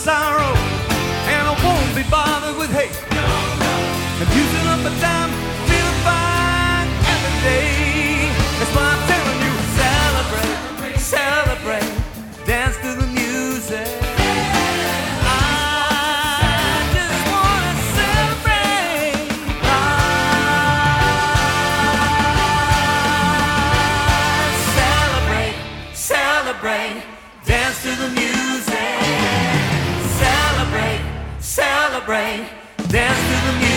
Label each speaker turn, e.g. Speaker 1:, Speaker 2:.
Speaker 1: sorrow, and I won't be bothered with hate. I'm using up a dime, feeling fine every day. That's why I'm telling you, celebrate, celebrate, dance to the music. I just wanna celebrate life. Celebrate, celebrate, dance to the music. Celebrate, celebrate, dance to the music.